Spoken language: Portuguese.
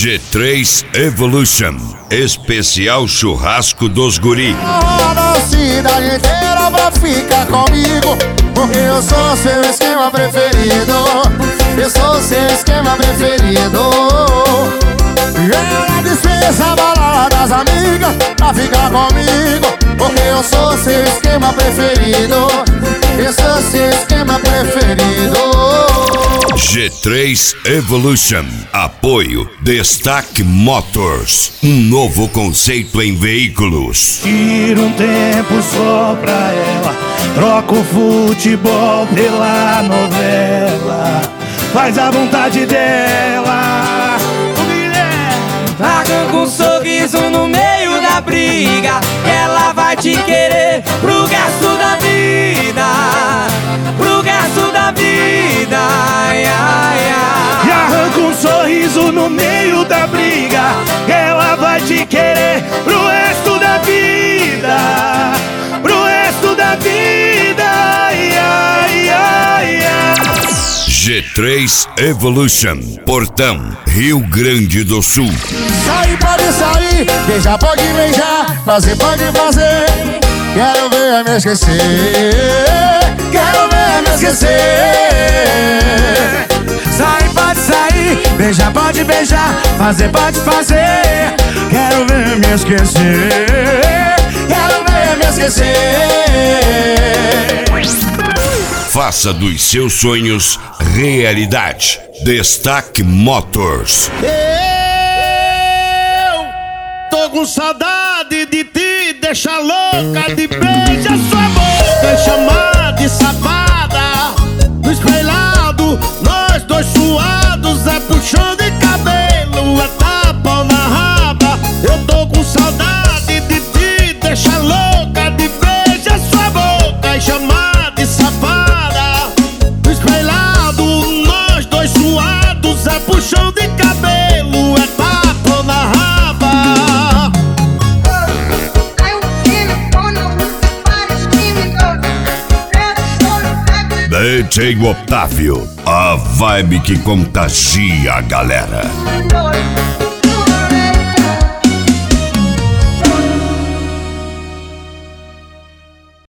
G3 Evolution, especial churrasco dos guri. A cidade inteira pra ficar comigo, porque eu sou seu esquema preferido. Eu sou seu esquema preferido. Ela dispensa a balada das amigas pra ficar comigo, porque eu sou seu esquema preferido. Eu sou seu esquema preferido. G3 Evolution. Apoio Destaque Motors. Um novo conceito em veículos. Tira um tempo só pra ela, troca o futebol pela novela, faz a vontade dela. Arranca um sorriso no meio da briga, ela vai te querer pro resto da vida, pro resto da vida. Ai, ai, ai. E arranca um sorriso no meio da briga, ela vai te querer pro resto da vida, pro resto da vida. Ai, ai, ai, ai. G3 Evolution. Portão, Rio Grande do Sul. Sair pode sair, beijar pode beijar, fazer pode fazer. Quero ver me esquecer, quero ver me esquecer. Sair pode sair, beijar pode beijar, fazer pode fazer. Quero ver me esquecer, quero ver me esquecer. Faça dos seus sonhos realidade. Destaque Motors. Eu tô com saudade de te deixar louca, de beijar sua boca, chamar de safada. No espelhado, nós dois suados, é puxão de cabelo, é tapa na raba. Eu tô com saudade de te deixar louca, de beijar sua boca e chamar de safada. No espelhado, nós dois suados, é puxão de cabelo, é tapa na raba. DJ Otávio, a vibe que contagia a galera.